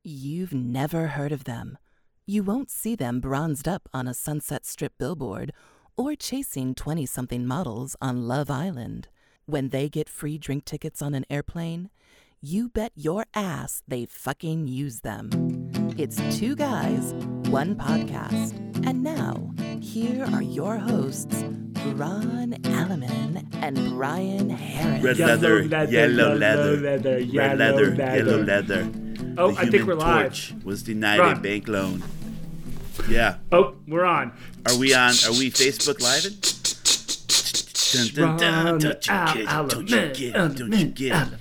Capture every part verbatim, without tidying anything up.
You've never heard of them. You won't see them bronzed up on a Sunset Strip billboard or chasing twenty-something models on Love Island. When they get free drink tickets on an airplane, you bet your ass they fucking use them. It's Two Guys, One Podcast. And now, here are your hosts, Ron Alleman and Brian Harris. Red leather, leather yellow leather, leather red yellow leather, leather, yellow leather. Oh, the I think we're live. Torch was denied Ron. a bank loan. Yeah. Oh, we're on. Are we on? Are we Facebook Live? Dun, dun, dun. Don't you get it? Don't you get it? Don't you get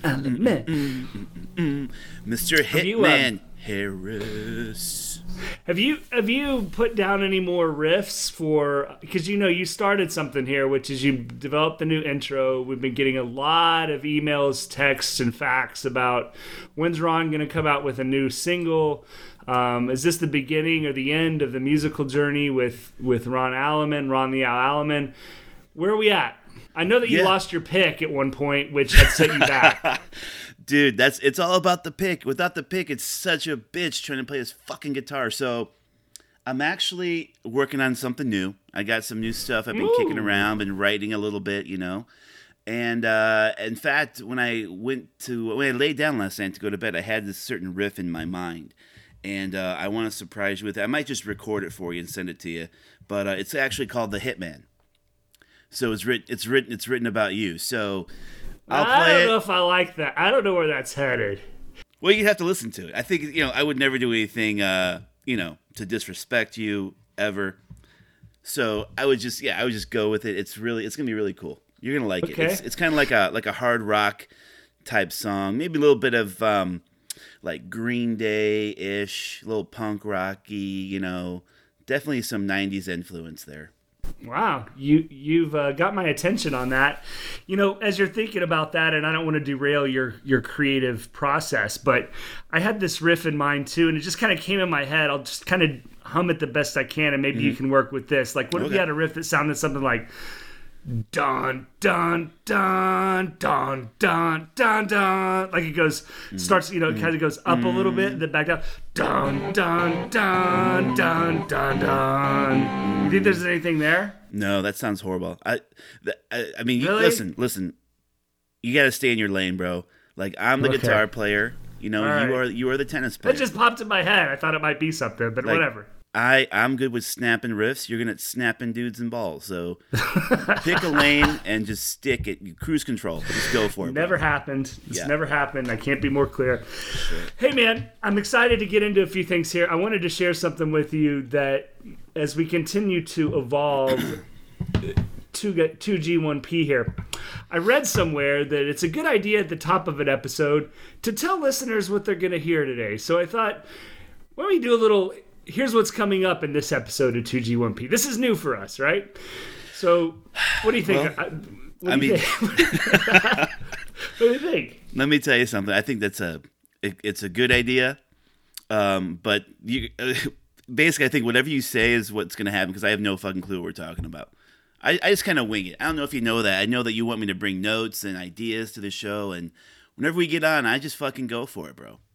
it? Mister Hitman Harris. Have you have you put down any more riffs for, because you know you started something here, which is you developed the new intro. We've been getting a lot of emails, texts, and facts about when's Ron going to come out with a new single. Um, is this the beginning or the end of the musical journey with, with Ron Alleman, Ron the Al Alleman? Where are we at? I know that you Yeah. lost your pick at one point, which had set you back. Dude, that's it's all about the pick. Without the pick, it's such a bitch trying to play this fucking guitar. So I'm actually working on something new. I got some new stuff I've been Ooh. kicking around, been writing a little bit, you know. And uh, in fact, when I went to when I laid down last night to go to bed, I had this certain riff in my mind, and uh, I want to surprise you with it. I might just record it for you and send it to you, but uh, it's actually called The Hitman. So it's written. It's written. It's written about you. So I'll I play don't it. know if I like that. I don't know where that's headed. Well, you have to listen to it. I think, you know, I would never do anything, uh, you know, to disrespect you ever. So I would just, yeah, I would just go with it. It's really, it's gonna be really cool. You're gonna like Okay. it. It's, it's kind of like a like a hard rock type song. Maybe a little bit of um, like Green Day ish, a little punk rocky. You know, definitely some nineties influence there. Wow, you you've uh, got my attention on that. You know, as you're thinking about that, and I don't want to derail your your creative process, but I had this riff in mind too, and it just kind of came in my head. I'll just kind of hum it the best I can, and maybe mm-hmm. you can work with this. Like, what okay. if you had a riff that sounded something like dun dun dun dun dun dun dun, like it goes mm-hmm. starts, you know, it kind of goes up mm-hmm. a little bit, and then back down. Dun dun dun dun dun dun. You think there's anything there? No, that sounds horrible. I, th- I, I mean, you, really? listen, listen. You got to stay in your lane, bro. Like, I'm the okay. guitar player. You know, All you right. are you are the tennis player. That just popped in my head. I thought it might be something, but like, whatever. I, I'm good with snapping riffs. You're good at snapping dudes and balls. So pick a lane and just stick it. You cruise control. Just go for it. Never bro. happened. It's yeah. never happened. I can't be more clear. Sure. Hey, man, I'm excited to get into a few things here. I wanted to share something with you that as we continue to evolve two G one P here, I read somewhere that it's a good idea at the top of an episode to tell listeners what they're going to hear today. So I thought, why don't we do a little... Here's what's coming up in this episode of two G one P. This is new for us, right? So, what do you think? Well, what I do you mean, think? What do you think? Let me tell you something. I think that's a it, it's a good idea, um, but you uh, basically I think whatever you say is what's going to happen because I have no fucking clue what we're talking about. I, I just kind of wing it. I don't know if you know that. I know that you want me to bring notes and ideas to the show, and whenever we get on, I just fucking go for it, bro.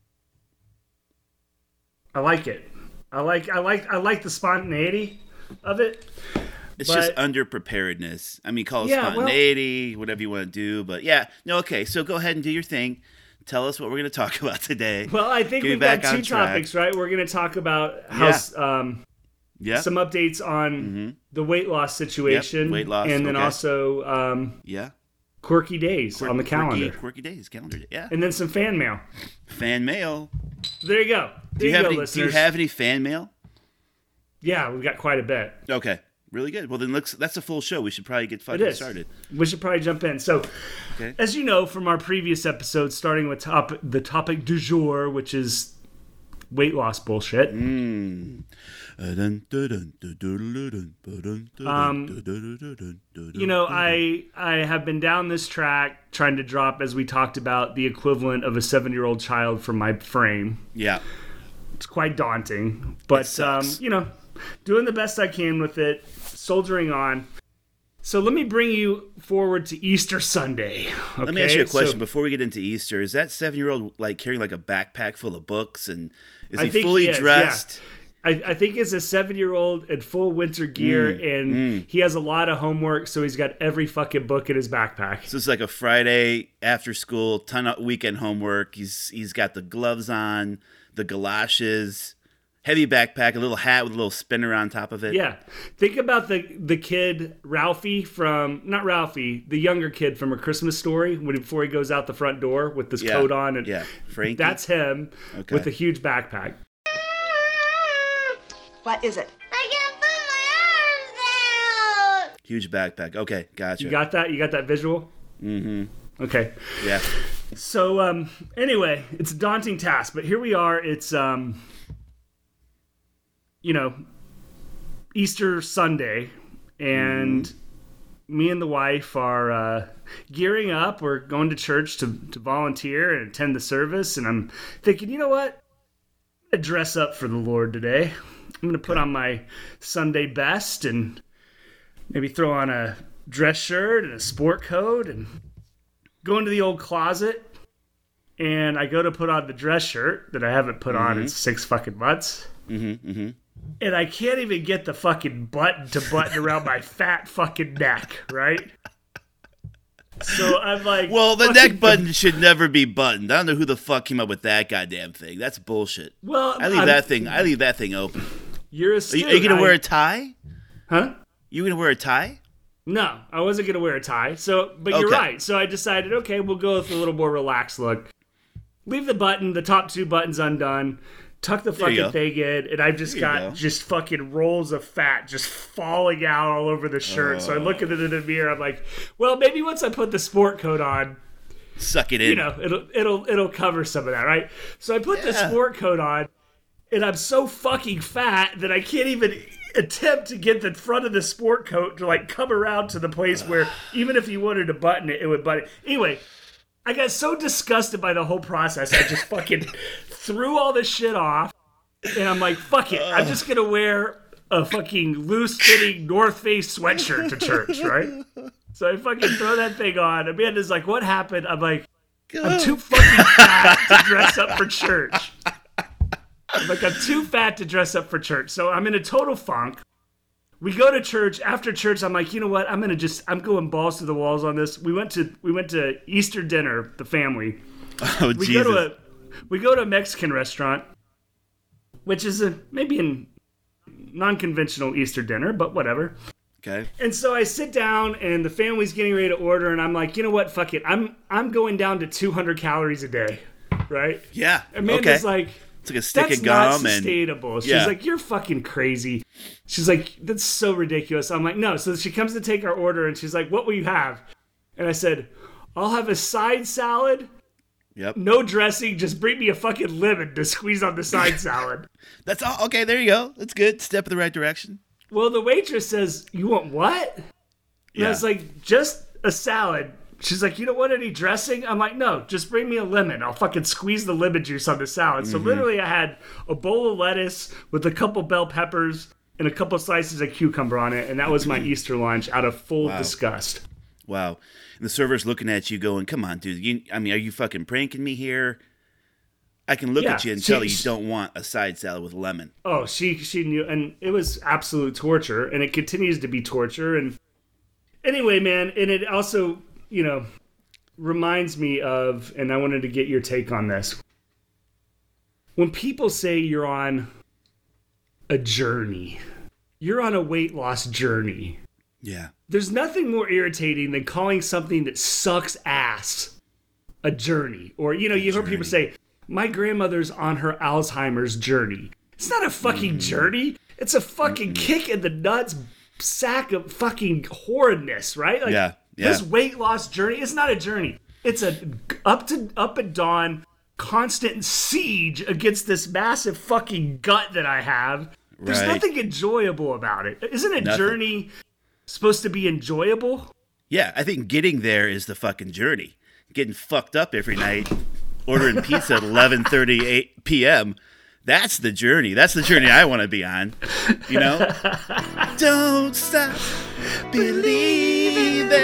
I like it. I like I like I like the spontaneity of it. It's but, just under preparedness. I mean, call it yeah, spontaneity, well, whatever you want to do. But yeah, no, okay. So go ahead and do your thing. Tell us what we're going to talk about today. Well, I think Get we've got two track. topics, right? We're going to talk about how yeah. um, yeah. some updates on mm-hmm. the weight loss situation, yep. weight loss, and then okay. also um, yeah. quirky days Quirky, on the calendar. Quirky, quirky days, calendar day. Yeah. And then some fan mail. Fan mail. There you go. There do you, you have go, any, listeners. Do you have any fan mail? Yeah, we've got quite a bit. Okay, really good. Well, then let's, that's a full show. We should probably get fucking started. We should probably jump in. So, okay. as you know from our previous episodes, starting with top, the topic du jour, which is weight loss bullshit. Mm. Um, you know, I I have been down this track trying to drop, as we talked about, the equivalent of a seven-year-old child from my frame. Yeah. It's quite daunting. But, um, you know, doing the best I can with it, soldiering on. So let me bring you forward to Easter Sunday. Okay? Let me ask you a question So, before we get into Easter. Is that seven-year-old like carrying like a backpack full of books, and is I he think fully he is, dressed? yeah. I, I think it's a seven-year-old in full winter gear, Mm, and mm. he has a lot of homework, so he's got every fucking book in his backpack. So it's like a Friday after school, ton of weekend homework. He's he's got the gloves on, the galoshes, heavy backpack, a little hat with a little spinner on top of it. Yeah. Think about the the kid, Ralphie from, not Ralphie, the younger kid from A Christmas Story, when before he goes out the front door with this Yeah, coat on. And yeah. Frankie? That's him Okay. with a huge backpack. What is it? I can't put my arms out. Huge backpack. Okay, gotcha. You got that? You got that visual? Mm-hmm. Okay. Yeah. So, um, anyway, it's a daunting task, but here we are. It's, um, you know, Easter Sunday, and mm-hmm. me and the wife are uh, gearing up. We're going to church to, to volunteer and attend the service, and I'm thinking, you know what? I'm going to dress up for the Lord today. I'm going to put on my Sunday best and maybe throw on a dress shirt and a sport coat and go into the old closet. And I go to put on the dress shirt that I haven't put on in six fucking months. Mm-hmm. Mm-hmm. And I can't even get the fucking button to button around my fat fucking neck, right? So I'm like... Well, the fucking- neck button should never be buttoned. I don't know who the fuck came up with that goddamn thing. That's bullshit. Well, I leave I'm- that thing. I leave that thing open. You're a Are you, student. are you gonna I- wear a tie? Huh? You gonna wear a tie? No, I wasn't going to wear a tie. So, but you're Okay. right. So I decided, okay, we'll go with a little more relaxed look. Leave the button, the top two buttons undone. Tuck the There you fucking go. thing in, and I've just There you got go. just fucking rolls of fat just falling out all over the shirt. So I Oh. look at it in the mirror. I'm like, well, maybe once I put the sport coat on, Suck it in. you know, it'll it'll it'll cover some of that, right? So I put the Yeah. sport coat on, and I'm so fucking fat that I can't even attempt to get the front of the sport coat to like come around to the place where even if you wanted to button it, it would button it. Anyway, I got so disgusted by the whole process, I just fucking threw all this shit off, and I'm like, fuck it, I'm just gonna wear a fucking loose-fitting North Face sweatshirt to church, right? So I fucking throw that thing on. Amanda's like, what happened? I'm like, I'm too fucking fat to dress up for church. I'm like, I'm too fat to dress up for church. So I'm in a total funk. We go to church. After church, I'm like, you know what? I'm gonna just, I'm going balls to the walls on this. We went to, we went to Easter dinner, the family. Oh We Jesus! go to a, we go to a Mexican restaurant, which is a maybe a non-conventional Easter dinner, but whatever. Okay. And so I sit down, and the family's getting ready to order, and I'm like, you know what? Fuck it. I'm I'm going down to two hundred calories a day, right? Yeah. Amanda's okay. like, It's like a stick that's of not gum and sustainable. She's yeah. like, you're fucking crazy. She's like, that's so ridiculous. I'm like, no. So she comes to take our order, and she's like, what will you have? And I said, I'll have a side salad, Yep. no dressing, just bring me a fucking lemon to squeeze on the side salad. That's all. Okay, there you go. That's good. Step in the right direction. Well, the waitress says, you want what? And Yeah. I was like, just a salad. She's like, you don't want any dressing? I'm like, no, just bring me a lemon. I'll fucking squeeze the lemon juice on the salad. Mm-hmm. So literally I had a bowl of lettuce with a couple bell peppers and a couple slices of cucumber on it. And that was my Easter lunch out of full Wow. disgust. Wow. And the server's looking at you going, come on, dude. You, I mean, are you fucking pranking me here? I can look Yeah, at you and she- tell you she- don't want a side salad with lemon. Oh, she she knew, and it was absolute torture, and it continues to be torture. And anyway, man, and it also, you know, reminds me of, and I wanted to get your take on this. When people say you're on a journey, you're on a weight loss journey. Yeah. There's nothing more irritating than calling something that sucks ass a journey. Or, you know, you hear people say, my grandmother's on her Alzheimer's journey. It's not a fucking journey. It's a fucking kick in the nuts sack of fucking horridness, right? Like, Yeah, yeah. This weight loss journey, it's not a journey. It's a up to up at dawn constant siege against this massive fucking gut that I have. There's Right. nothing enjoyable about it. Isn't a Nothing. journey supposed to be enjoyable? Yeah, I think getting there is the fucking journey. Getting fucked up every night, ordering pizza at eleven thirty p.m., That's the journey. That's the journey I want to be on. You know? Don't stop believing.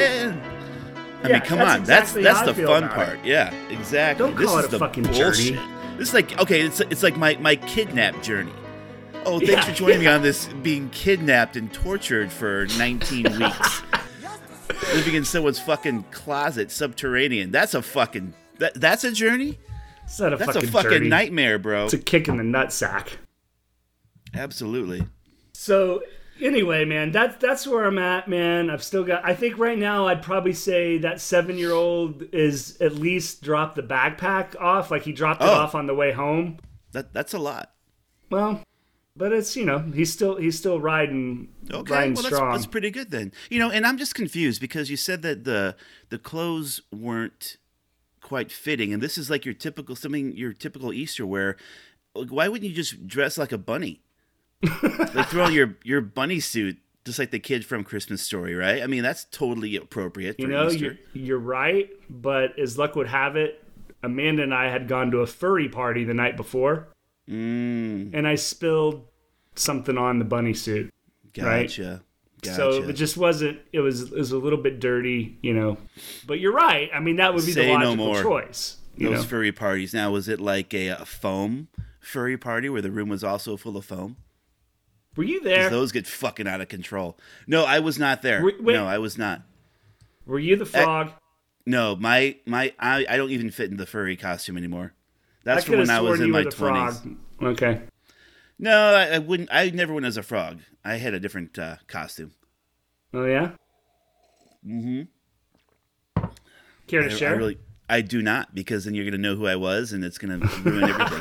I Yeah, mean, come that's on. exactly that's how I that's the feel fun about part. Yeah, exactly. Don't this call is it a the fucking bullshit. journey. This is like, okay, it's it's like my, my kidnap journey. Oh, thanks Yeah, for joining yeah. me on this being kidnapped and tortured for nineteen weeks. Living in someone's fucking closet, subterranean. That's a fucking, that, that's a journey? It's not a That's fucking a fucking journey. nightmare, bro. It's a kick in the nutsack. Absolutely. So anyway, man, that's that's where I'm at, man. I've still got. I think right now I'd probably say that seven year old is at least dropped the backpack off. Like he dropped it Oh. off on the way home. That That's a lot. Well, but it's you know he's still he's still riding Okay, riding well, that's, strong. that's pretty good then. You know, and I'm just confused because you said that the the clothes weren't quite fitting, and this is like your typical something your typical Easter wear. Like, why wouldn't you just dress like a bunny? Like throw on your your bunny suit, just like the kid from Christmas Story, right? I mean, that's totally appropriate for You know, Easter. you're, you're right, but as luck would have it, Amanda and I had gone to a furry party the night before, Mm, and I spilled something on the bunny suit. Right? gotcha. Gotcha. So it just wasn't. It was it was a little bit dirty, you know. But you're right. I mean, that would be Say the no logical more. choice. You Those know? furry parties. Now, was it like a, a foam furry party where the room was also full of foam? Were you 'Cause there? those get fucking out of control. No, I was not there. Wait, wait. No, I was not. Were you the frog? No, my my I, I don't even fit in the furry costume anymore. I That's could from have when I sworn was in you my were the twenties. frog. Okay. No, I, I wouldn't. I never went as a frog. I had a different uh, costume. Oh yeah. Mm-hmm. Care to I, I share? really, I do not, because then you're gonna know who I was, and it's gonna ruin everything.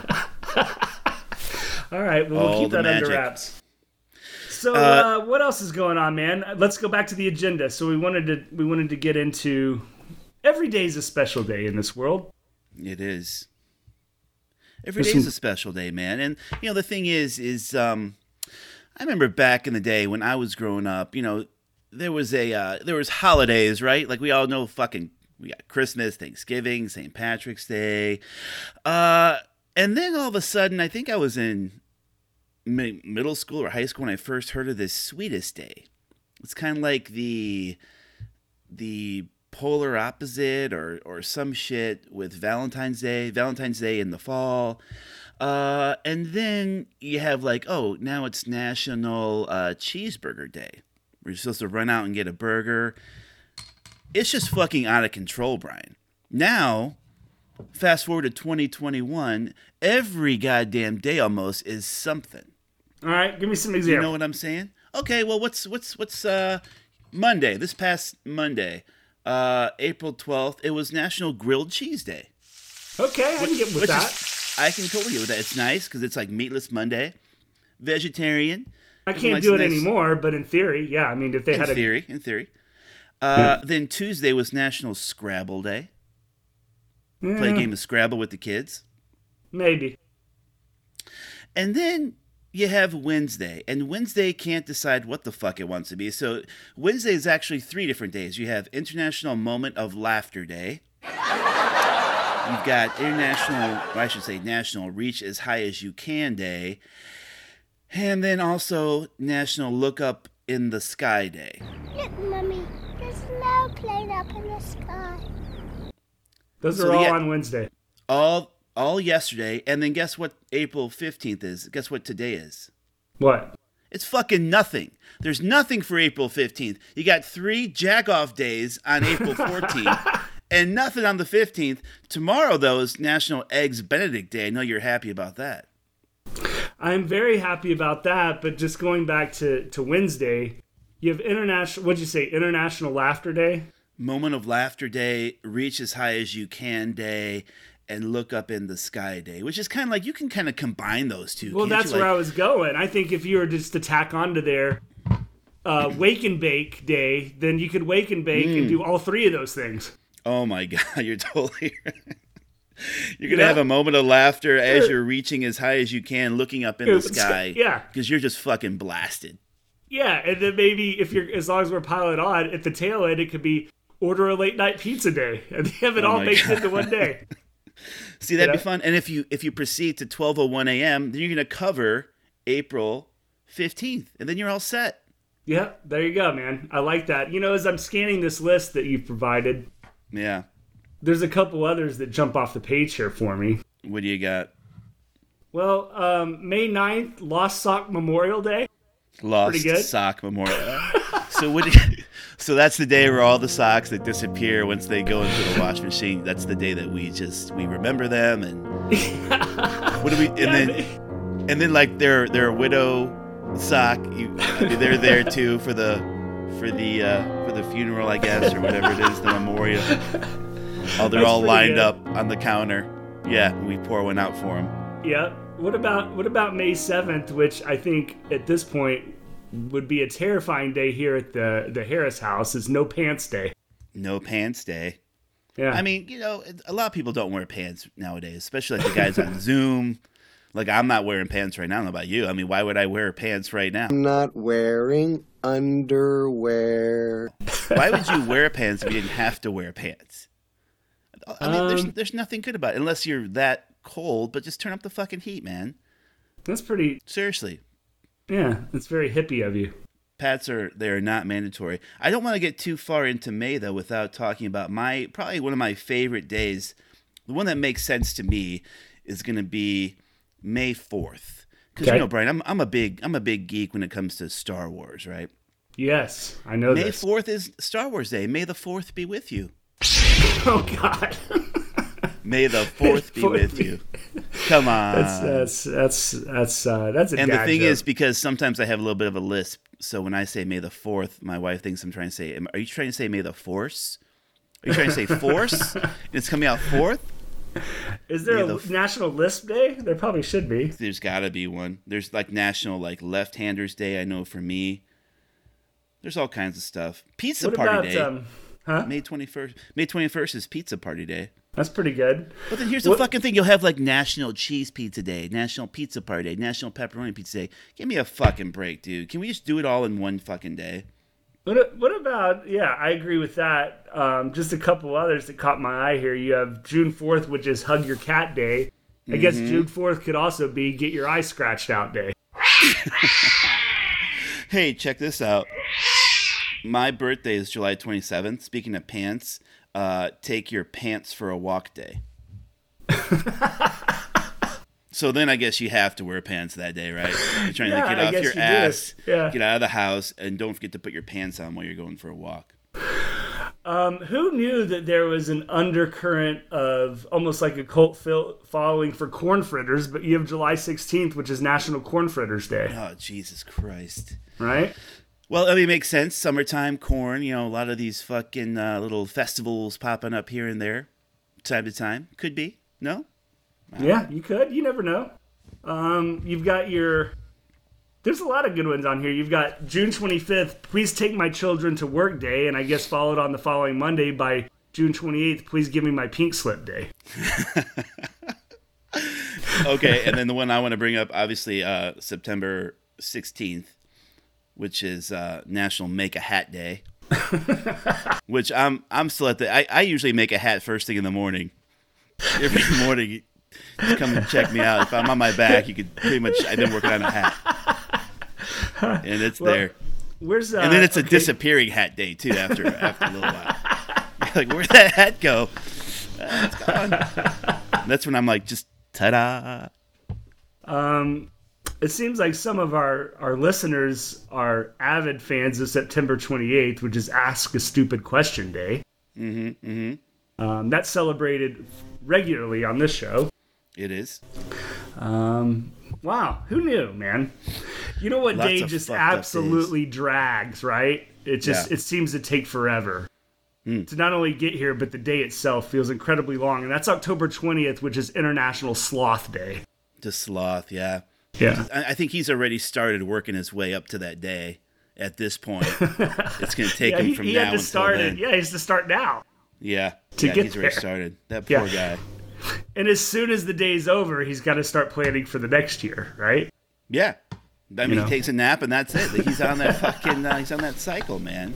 All right. Well, we'll All keep the that under magic. wraps. So, Uh, uh, what else is going on, man? Let's go back to the agenda. So we wanted to we wanted to get into every day is a special day in this world. It is. Every There's day is some- a special day, man. And you know the thing is, is um, I remember back in the day when I was growing up. You know, there was a uh, there was holidays, right? Like we all know, fucking we got Christmas, Thanksgiving, Saint Patrick's Day, uh, and then all of a sudden, I think I was in mi- middle school or high school when I first heard of this Sweetest Day. It's kind of like the the polar opposite or or some shit with Valentine's Day, Valentine's Day in the fall. Uh, and then you have like, oh, now it's National uh, Cheeseburger Day, where you're supposed to run out and get a burger. It's just fucking out of control, Brian. Now, fast forward to twenty twenty-one, every goddamn day almost is something. All right. Give me some You examples. know what I'm saying? Okay, well, what's what's what's uh Monday? This past Monday, uh, April twelfth, it was National Grilled Cheese Day. Okay, I can get with Which that. is- I can totally get with that. It's nice because it's like Meatless Monday, vegetarian. I It's can't nice- do it nice- anymore, but in theory, yeah. I mean, if they In had a theory, in theory. Uh, Then Tuesday was National Scrabble Day. Play a Yeah, game of Scrabble with the kids. maybe. And then you have Wednesday, and Wednesday can't decide what the fuck it wants to be. So Wednesday is actually three different days. You have International Moment of Laughter Day. You've got International, or I should say National Reach as High as You Can Day. And then also National Look Up in the Sky Day. Look, Mummy, there's no plane up in the sky. Those So are all the- on Wednesday. All all yesterday, and then guess what April fifteenth is? Guess what today is? What? It's fucking nothing. There's nothing for April fifteenth. You got three jack-off days on April fourteenth and nothing on the fifteenth. Tomorrow, though, is National Eggs Benedict Day. I know you're happy about that. I'm very happy about that, but just going back to, to Wednesday, you have international, what'd you say, International Laughter Day? Moment of Laughter Day, Reach as High as You Can Day, and Look Up in the Sky Day, which is kind of like you can kind of combine those two. Well, can't that's you? where Like, I was going. I think if you were just to tack onto there uh, Wake and Bake Day, then you could wake and bake Mm. and do all three of those things. Oh my God, you're totally right. You're going to Yeah. have a moment of laughter as you're reaching as high as you can, looking up in the It's- sky. yeah. Because you're just fucking blasted. Yeah, and then maybe if you're, as long as we're pilot on, at the tail end, it could be order a late night pizza day, and they have it Oh all my baked God. into one day. See, that'd You be know? fun. And if you if you proceed to twelve oh one a.m., then you're going to cover April fifteenth, and then you're all set. Yeah, there you go, man. I like that. You know, as I'm scanning this list that you've provided, Yeah. there's a couple others that jump off the page here for me. What do you got? Well, um, May ninth, Lost Sock Memorial Day. Lost Pretty good. Sock Memorial. so what? Do you, so that's the day where all the socks that disappear once they go into the wash machine. That's the day that we just we remember them and what do we? And Yeah, then man. and then like their their widow sock. You, I mean, they're there too for the for the uh, for the funeral, I guess, or whatever it is, the memorial. Oh, they're That's all pretty lined good. up on the counter. Yeah, we pour one out for them. Yeah. What about what about May seventh, which I think at this point would be a terrifying day here at the the Harris house? Is No Pants Day. No pants day. Yeah. I mean, you know, a lot of people don't wear pants nowadays, especially like the guys on Zoom. Like, I'm not wearing pants right now. I don't know about you. I mean, why would I wear pants right now? Not wearing underwear. Why would you wear pants if you didn't have to wear pants? I mean, there's Um, there's nothing good about it unless you're that cold, but just turn up the fucking heat, man. That's pretty. Seriously. Yeah, that's very hippie of you. Pants are they are not mandatory. I don't want to get too far into May though without talking about my probably one of my favorite days. The one that makes sense to me is going to be May fourth. Because Okay. you know, Brian, I'm I'm a big I'm a big geek when it comes to Star Wars, right? Yes, I know May this. fourth is Star Wars Day. May the fourth be with you. Oh God. May the fourth be Fourth with be- you. Come on. That's that's that's that's uh, that's a and the dad thing joke. is, because sometimes I have a little bit of a lisp, so when I say May the fourth, my wife thinks I'm trying to say, am- are you trying to say May the Force? Are you trying to say force? And it's coming out fourth? Is there May a the f- National Lisp Day? There probably should be. There's got to be one. There's like National like Left-Handers Day, I know for me. There's all kinds of stuff. Pizza What Party about Day. um? Huh? May twenty-first. May twenty-first is Pizza Party Day. That's pretty good. But then here's the What- fucking thing. You'll have like National Cheese Pizza Day, National Pizza Party Day, National Pepperoni Pizza Day. Give me a fucking break, dude. Can we just do it all in one fucking day? What what about? Yeah, I agree with that. Um, just a couple others that caught my eye here. You have June fourth, which is Hug Your Cat Day. I guess Mm-hmm. June fourth could also be Get Your Eye Scratched Out Day. Hey, check this out. My birthday is July twenty-seventh. Speaking of pants, uh, take your pants for a walk day. So then I guess you have to wear pants that day, right? You're trying Yeah, to get I off guess your you do. ass, Yeah. get out of the house, and don't forget to put your pants on while you're going for a walk. Um, who knew that there was an undercurrent of almost like a cult fil- following for corn fritters? But you have July sixteenth, which is National Corn Fritters Day, Oh, Jesus Christ. right? Well, I mean, it makes sense. Summertime, corn, you know, a lot of these fucking uh, little festivals popping up here and there, time to time. Could be. No? Yeah, you could. You never know. Um, you've got your. There's a lot of good ones on here. You've got June twenty-fifth, Please Take My Children to Work Day, and I guess followed on the following Monday by June twenty-eighth, Please Give Me My Pink Slip Day. Okay, and then the one I want to bring up, obviously, uh, September sixteenth, which is uh, National Make a Hat Day. Which I'm I'm still at the. I, I usually make a hat first thing in the morning. Every morning, you come and check me out. If I'm on my back, you could pretty much. I've been working on a hat, and it's Well, there. Where's uh, And then it's a okay. disappearing hat day too. After after a little while, You're like, where'd that hat go? Uh, it's gone. And that's when I'm like, just ta-da. Um, it seems like some of our, our listeners are avid fans of September twenty-eighth, which is Ask a Stupid Question Day. Mm-hmm. Mm-hmm. Um, that's celebrated regularly on this show. It is. Um, wow, who knew, man? You know what Lots day of just fucked up absolutely drags, right? It just Yeah. it seems to take forever. Hmm. To not only get here, but the day itself feels incredibly long, and that's October twentieth, which is International Sloth Day. To sloth, yeah. Yeah. I, I think he's already started working his way up to that day. At this point, it's going to take Yeah, him he, from he now had to until start then. it. Yeah, he has to start now. Yeah, to yeah, get he's already there. started. That Yeah. poor guy. And as soon as the day's over, he's got to start planning for the next year, right? Yeah, I mean, know? he takes a nap and that's it. He's on that fucking. Uh, he's on that cycle, man.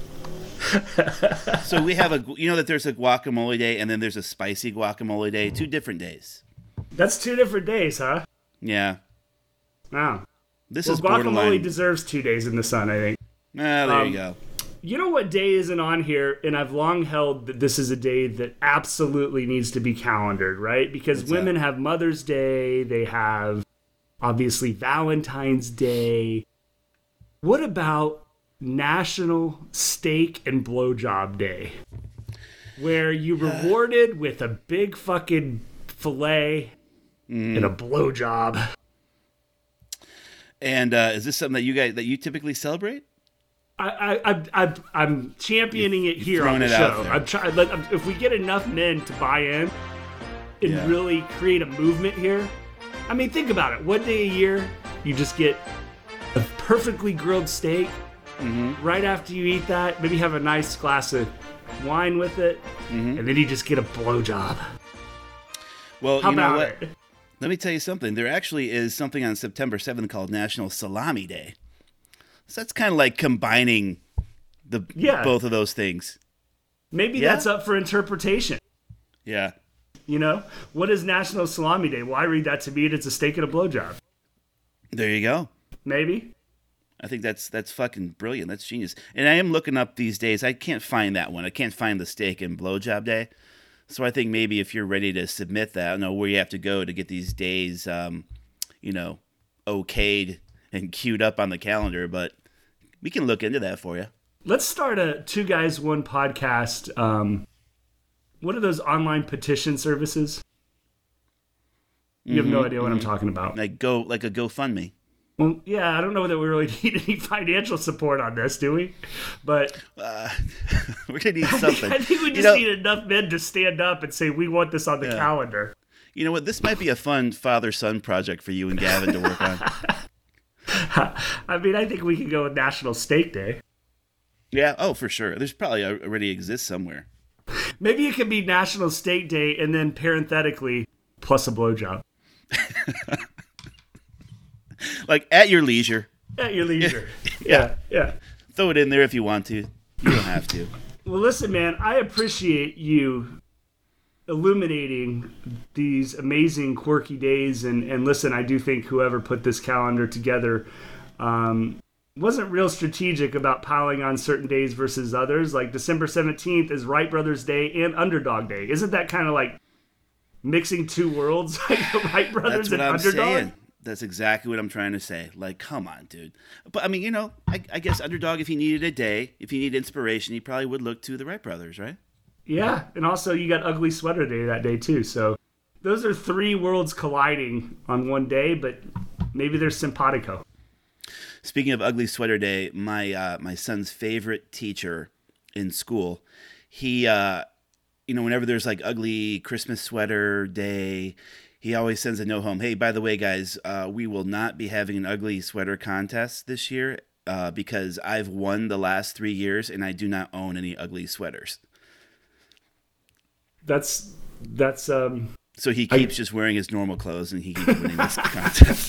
So we have a, you know, that there's a guacamole day and then there's a spicy guacamole day. Two different days. That's two different days, huh? Yeah. Wow. This Well, is guacamole borderline. deserves two days in the sun, I think. Ah, there um, you go. You know what day isn't on here? And I've long held that this is a day that absolutely needs to be calendared, right? Because What's women that? have Mother's Day, they have obviously Valentine's Day. What about National Steak and Blowjob Day? Where you rewarded with a big fucking fillet Mm. and a blowjob. And uh, is this something that you guys that you typically celebrate? I, I, I, I, I'm championing it here throwing on the it out show. there. I'm trying. Like, I'm- if we get enough men to buy in and Yeah. really create a movement here, I mean, think about it. One day a year, you just get a perfectly grilled steak. Mm-hmm. Right after you eat that, maybe have a nice glass of wine with it, Mm-hmm. and then you just get a blowjob. Well, How you know about what? it? Let me tell you something. There actually is something on September seventh called National Salami Day. So that's kind of like combining the Yeah. both of those things. Maybe Yeah. that's up for interpretation. Yeah. You know, what is National Salami Day? Well, I read that to me, and it's a steak and a blowjob. There you go. Maybe. I think that's that's fucking brilliant. That's genius. And I am looking up these days. I can't find that one. I can't find the steak and blowjob day. So I think maybe if you're ready to submit that, I don't know where you have to go to get these days, um, you know, okayed and queued up on the calendar. But we can look into that for you. Let's start a Two Guys One podcast. Um, what are those online petition services? You have no idea what I'm talking about. Like go like a GoFundMe. Well, yeah, I don't know that we really need any financial support on this, do we? But Uh, we're gonna need something. I think we You just know- need enough men to stand up and say we want this on the calendar. You know what? This might be a fun father-son project for you and Gavin to work on. I mean, I think we could go with National Steak Day. Yeah. Oh, for sure. There's probably already exists somewhere. Maybe it could be National Steak Day and then parenthetically plus a blowjob Like at your leisure. at your leisure. Yeah, yeah. Throw it in there if you want to. You don't have to. Well, listen, man, I appreciate you illuminating these amazing, quirky days. And, and listen, I do think whoever put this calendar together um, wasn't real strategic about piling on certain days versus others. Like December seventeenth is Wright Brothers Day and Underdog Day. Isn't that kind of like mixing two worlds? Like the Wright Brothers That's what and I'm Underdog? saying. That's exactly what I'm trying to say. Like, come on, dude. But I mean, you know, I, I guess Underdog, if he needed a day, if he needed inspiration, he probably would look to the Wright brothers, right? Yeah, and also you got Ugly Sweater Day that day too. So those are three worlds colliding on one day, but maybe there's simpatico. Speaking of Ugly Sweater Day, my uh, my son's favorite teacher in school, he, uh, you know, whenever there's like Ugly Christmas Sweater Day, he always sends a note home. Hey, by the way, guys, uh, we will not be having an ugly sweater contest this year uh, because I've won the last three years and I do not own any ugly sweaters. That's that's um So he keeps just wearing his normal clothes and he keeps winning this contest.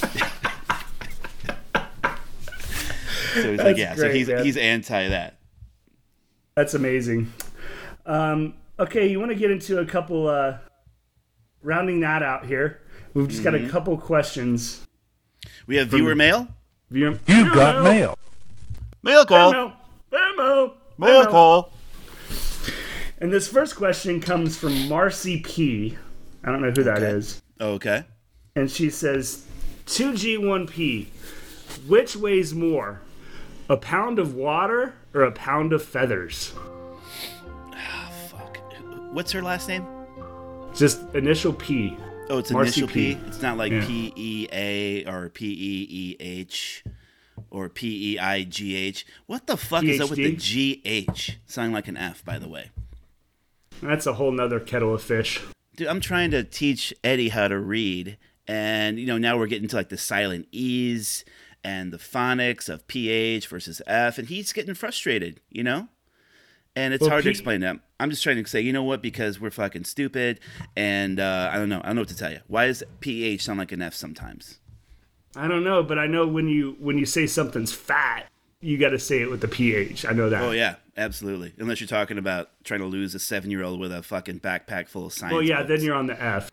So he's like, That's yeah, so great, he's man. he's anti that. that's amazing. Um, okay, you want to get into a couple uh, rounding that out here. We've just got a couple questions. We have viewer mail. Viewer- You've got mail. Mail call. Venmo, Venmo, Mail Venmo. call. And this first question comes from Marcy P. I don't know who that is. Okay. And she says, two G one P, which weighs more, a pound of water or a pound of feathers? Fuck. What's her last name? Just initial P. Oh, it's Marcy initial P. P. It's not like Yeah. P E A or P E E H or P E I G H. What the fuck is up with the PhD? G H? Sounding like an F, by the way. That's a whole nother kettle of fish. Dude, I'm trying to teach Eddie how to read, and you know now we're getting to like the silent E's and the phonics of P H versus F, and he's getting frustrated, you know. And it's Well, hard to P- explain to him. I'm just trying to say, you know what? Because we're fucking stupid, and uh, I don't know. I don't know what to tell you. Why does P H sound like an F sometimes? I don't know, but I know when you when you say something's fat, you got to say it with the P H. I know that. Oh yeah, absolutely. Unless you're talking about trying to lose a seven-year-old with a fucking backpack full of science. Well, yeah, books. then you're on the F.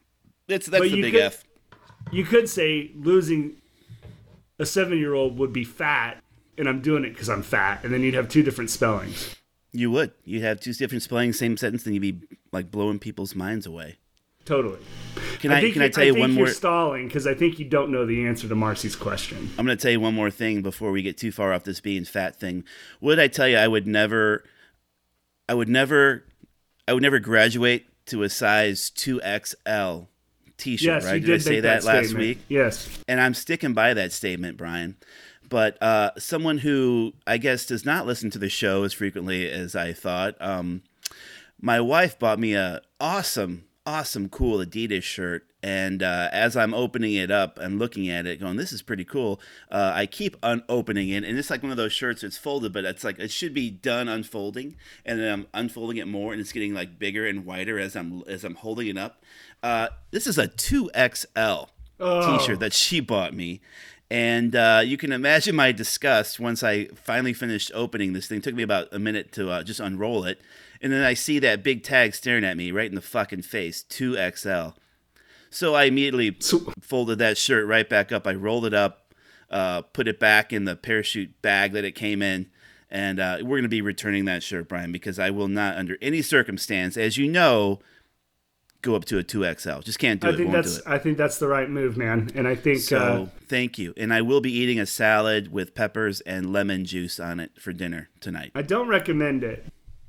That's that's But the you big could- F. You could say losing a seven-year-old would be fat, and I'm doing it because I'm fat, and then you'd have two different spellings. You would. You'd have two different spelling, same sentence, and you'd be like blowing people's minds away. Totally. Can I, think can I you- tell you think one you're more? stalling because I think you don't know the answer to Marcy's question. I'm going to tell you one more thing before we get too far off this being fat thing. What did I tell you? I would never, I would never, I would never graduate to a size two X L t-shirt, Yes, right? you Did, did I say make that, that, last statement. week? Yes. And I'm sticking by that statement, Brian. But uh, someone who I guess does not listen to the show as frequently as I thought, um, my wife bought me a awesome, awesome, cool Adidas shirt. And uh, as I'm opening it up and looking at it, going, this is pretty cool, uh, I keep un-opening it. And it's like one of those shirts that's folded, but it's like it should be done unfolding. And then I'm unfolding it more, and it's getting like bigger and wider as I'm as I'm holding it up. Uh, this is a two X L Oh. t-shirt that she bought me. And uh, you can imagine my disgust once I finally finished opening this thing. It took me about a minute to uh, just unroll it. And then I see that big tag staring at me right in the fucking face, two X L. So I immediately So- folded that shirt right back up. I rolled it up, uh, put it back in the parachute bag that it came in. And uh, we're going to be returning that shirt, Brian, because I will not, under any circumstance, as you know, go up to a two X L. Just can't do I it. think Won't that's do it. I think that's the right move, man. And I think So uh, thank you. And I will be eating a salad with peppers and lemon juice on it for dinner tonight. I don't recommend it.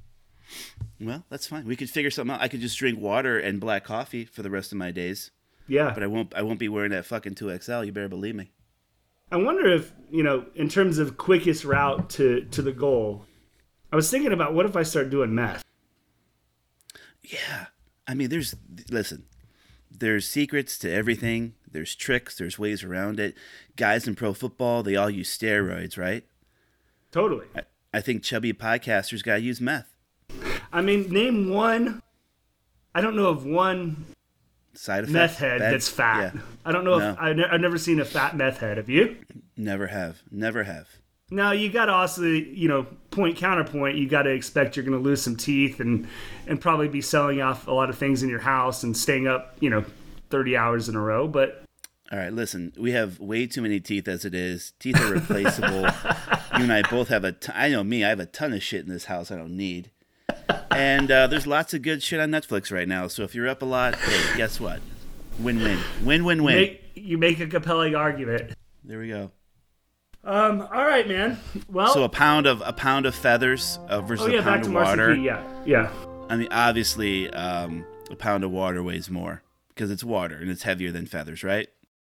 Well, that's fine. We could figure something out. I could just drink water and black coffee for the rest of my days. Yeah. But I won't I won't be wearing that fucking two X L. You better believe me. I wonder if, you know, in terms of quickest route to, to the goal, I was thinking about what if I start doing meth? Yeah. I mean, there's listen. There's secrets to everything. There's tricks, there's ways around it. Guys in pro football, they all use steroids, right? Totally. I, I think chubby podcasters got to use meth. I mean, name one. I don't know of one Side effect. meth head bad- that's fat. Yeah. I don't know No. if I ne- I've never seen a fat meth head. Have you? Never have. Never have. Now you got to also, you know, point counterpoint. You got to expect you're going to lose some teeth and and probably be selling off a lot of things in your house and staying up, you know, thirty hours in a row. But All right, listen, we have way too many teeth as it is. Teeth are replaceable. You and I both have a ton, I know me, I have a ton of shit in this house I don't need. And uh, there's lots of good shit on Netflix right now. So if you're up a lot, hey, guess what? Win-win. Win-win-win. make, you make a compelling argument. There we go. Um. All right, man. Well. So a pound of a pound of feathers uh, versus oh yeah, a back pound to of Marcy water. P. Yeah. Yeah. I mean, obviously, um, a pound of water weighs more because it's water and it's heavier than feathers, right?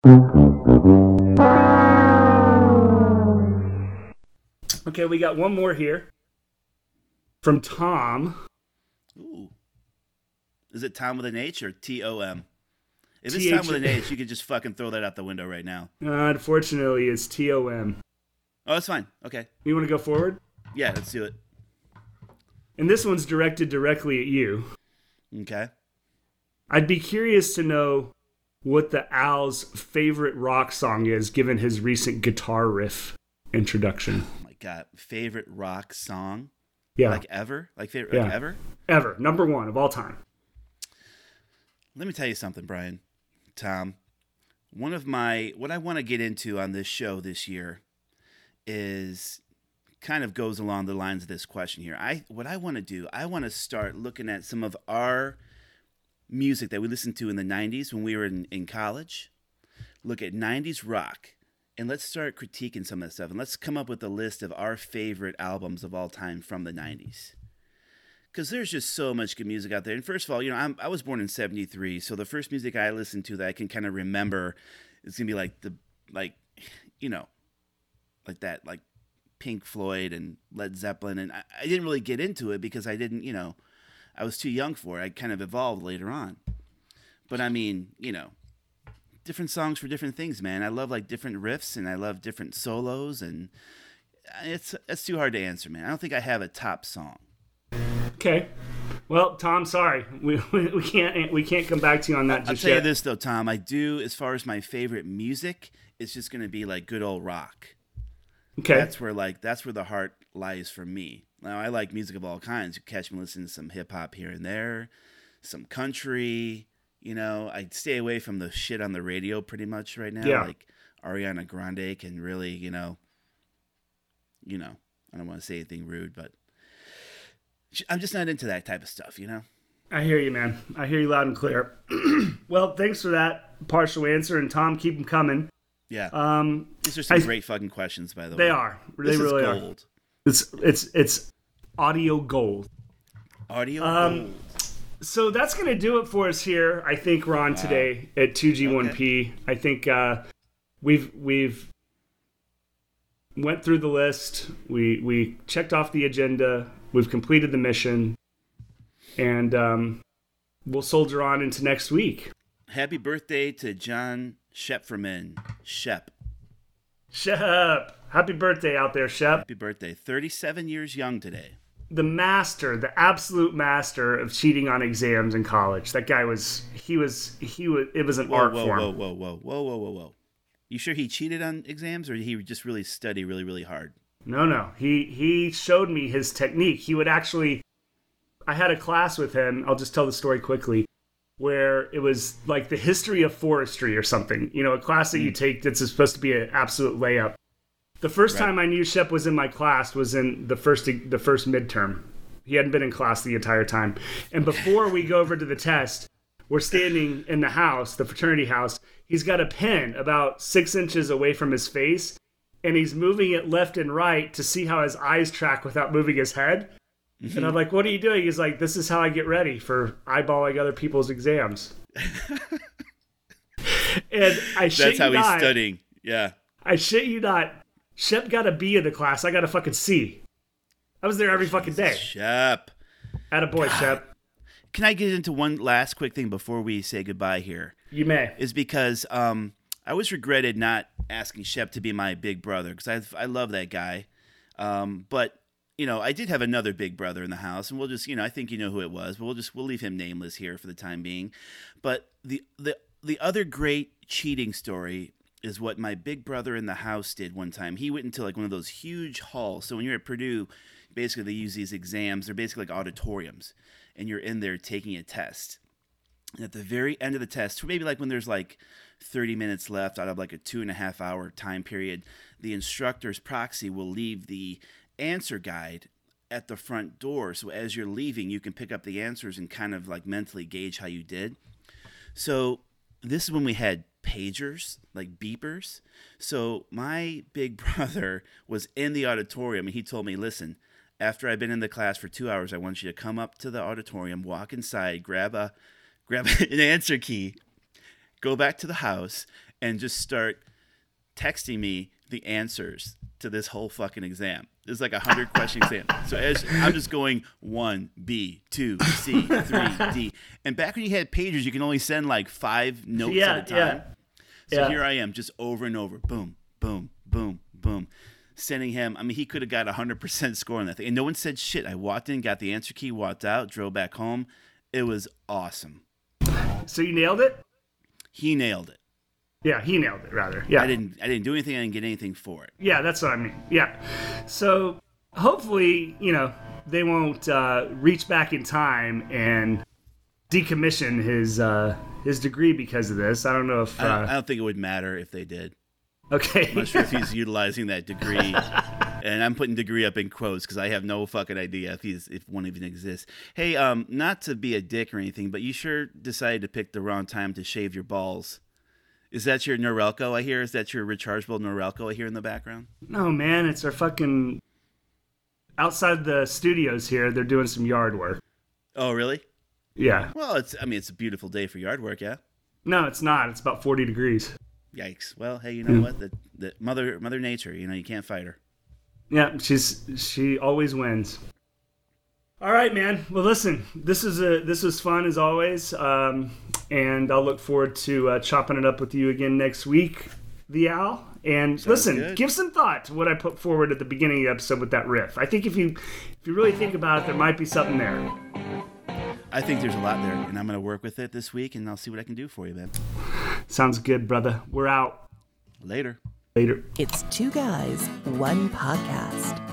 Okay, we got one more here from Tom. Ooh. Is it Tom with an H or T O M? If it's T H Tom with an H, you could just fucking throw that out the window right now. Uh, unfortunately, it's T O M. Oh, that's fine. Okay. You want to go forward? Yeah, let's do it. And this one's directed directly at you. Okay. I'd be curious to know what the Owl's favorite rock song is, given his recent guitar riff introduction. Oh my God. Favorite rock song? Yeah, Like ever? Like favorite Yeah. like ever? ever. Number one of all time. Let me tell you something, Brian. Tom. One of my what I want to get into on this show this year is kind of goes along the lines of this question here. I what I want to do, I want to start looking at some of our music that we listened to in the nineties when we were in, in college. Look at nineties rock. And let's start critiquing some of that stuff. And let's come up with a list of our favorite albums of all time from the nineties. Because there's just so much good music out there. And first of all, you know, I'm, I was born in seventy-three. So the first music I listened to that I can kind of remember is going to be like the, like, you know, like that, like Pink Floyd and Led Zeppelin. And I, I didn't really get into it because I didn't, you know, I was too young for it. I kind of evolved later on. But I mean, you know, different songs for different things, man. I love like different riffs and I love different solos, and it's it's too hard to answer, man. I don't think I have a top song. Okay. Well, Tom, sorry, we we can't we can't come back to you on that I'll just tell you yet. this though, Tom. I do, as far as my favorite music, it's just gonna be like good old rock. Okay. That's where like that's where the heart lies for me. Now I like music of all kinds. You catch me listening to some hip hop here and there, some country, You know, I stay away from the shit on the radio pretty much right now. Yeah. Like Ariana Grande can really, you know, you know, I don't want to say anything rude, but I'm just not into that type of stuff, you know? I hear you, man. I hear you loud and clear. Well, thanks for that partial answer. And Tom, keep them coming. Yeah. Um, These are some I, great fucking questions, by the way. They are. They this really is are. gold. It's, it's, it's audio gold. Audio Um, gold. So that's going to do it for us here. I think, Ron, wow. today at two G one P. Okay. I think uh, we've we've went through the list. We we checked off the agenda. We've completed the mission, and um, we'll soldier on into next week. Happy birthday to John Shepferman. Shep. Shep. Happy birthday out there, Shep. Happy birthday. thirty-seven years young today. The master, the absolute master of cheating on exams in college. That guy was, he was, he was, it was an whoa, art whoa, form. Whoa, whoa, whoa, whoa, whoa, whoa, whoa. You sure he cheated on exams, or did he just really study really, really hard? No, no. He, he showed me his technique. He would actually, I had a class with him, I'll just tell the story quickly, where it was like the history of forestry or something. You know, a class that mm. you take that's supposed to be an absolute layup. The first right. time I knew Shep was in my class was in the first the first midterm. He hadn't been in class the entire time. And before we go over to the test, we're standing in the house, the fraternity house. He's got a pen about six inches away from his face, and he's moving it left and right to see how his eyes track without moving his head. Mm-hmm. And I'm like, what are you doing? He's like, this is how I get ready for eyeballing other people's exams. And I shit That's how you he's not, studying. Yeah. I shit you not. Shep got a B in the class. I got a fucking C. I was there every fucking day. Shep. Attaboy, God. Shep. Can I get into one last quick thing before we say goodbye here? You may. Is because um, I always regretted not asking Shep to be my big brother, because I I love that guy. Um, but, you know, I did have another big brother in the house, and we'll just, you know, I think you know who it was, but we'll just, we'll leave him nameless here for the time being. But the the the other great cheating story is what my big brother in the house did one time. He went into like one of those huge halls. So when you're at Purdue, basically they use these exams. They're basically like auditoriums, and you're in there taking a test. And at the very end of the test, maybe like when there's like thirty minutes left out of like a two and a half hour time period, the instructor's proxy will leave the answer guide at the front door. So as you're leaving, you can pick up the answers and kind of like mentally gauge how you did. So this is when we had pagers, like beepers. So my big brother was in the auditorium, and he told me, listen, after I've been in the class for two hours, I want you to come up to the auditorium, walk inside, grab a grab an answer key, go back to the house, and just start texting me the answers to this whole fucking exam. It's like a hundred question exam. So as I'm just going one, B, two, C, three, D. And back when you had pagers, you can only send like five notes yeah, at a time. Yeah. So yeah. here I am, just over and over, boom, boom, boom, boom, sending him. I mean, he could have got a hundred percent score on that thing, and no one said shit. I walked in, got the answer key, walked out, drove back home. It was awesome. So you nailed it? He nailed it. Yeah, he nailed it, rather. Yeah. I didn't I didn't do anything. I didn't get anything for it. Yeah, that's what I mean. Yeah. So hopefully, you know, they won't uh, reach back in time and decommission his uh, his degree because of this. I don't know if... Uh... I, don't, I don't think it would matter if they did. Okay. I'm not sure if he's utilizing that degree. And I'm putting degree up in quotes because I have no fucking idea if he's if one even exists. Hey, um, not to be a dick or anything, but you sure decided to pick the wrong time to shave your balls. Is that your Norelco, I hear? Is that your rechargeable Norelco I hear in the background? No, man. It's our fucking... Outside the studios here, they're doing some yard work. Oh, really? Yeah. Well, it's. I mean, it's a beautiful day for yard work, yeah? No, it's not. It's about forty degrees. Yikes. Well, hey, you know mm. what? The, the mother, mother Nature, you know, you can't fight her. Yeah, she's she always wins. All right, man. Well, listen, this is a this was fun as always, um, and I'll look forward to uh, chopping it up with you again next week, the Al. And Sounds listen, good. Give some thought to what I put forward at the beginning of the episode with that riff. I think if you if you really think about it, there might be something there. I think there's a lot there, and I'm going to work with it this week, and I'll see what I can do for you, man. Sounds good, brother. We're out. Later. Later. It's Two Guys, One Podcast.